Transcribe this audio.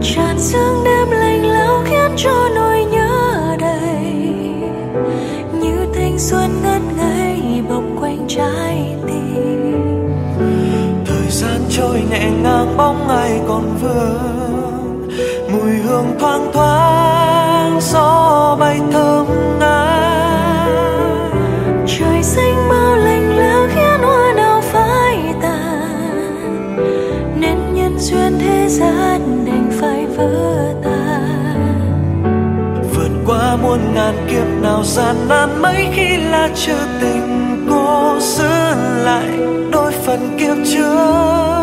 tràn sương đêm lạnh lẽo khiến cho nỗi nhớ đầy, như thanh xuân ngất ngây bọc quanh trái tim. Thời gian trôi nhẹ ngang bóng ai còn vương, mùi hương thoang thoáng gió bay thơm ngát. Trời xanh bao lạnh lẽo khiến hoa nào phai tàn, nên nhân duyên thế gian đành phải vỡ tan. Vượt qua muôn ngàn kiếp nào gian nan mấy khi là trừ tình, cô giữ lại đôi phần kiếp trước.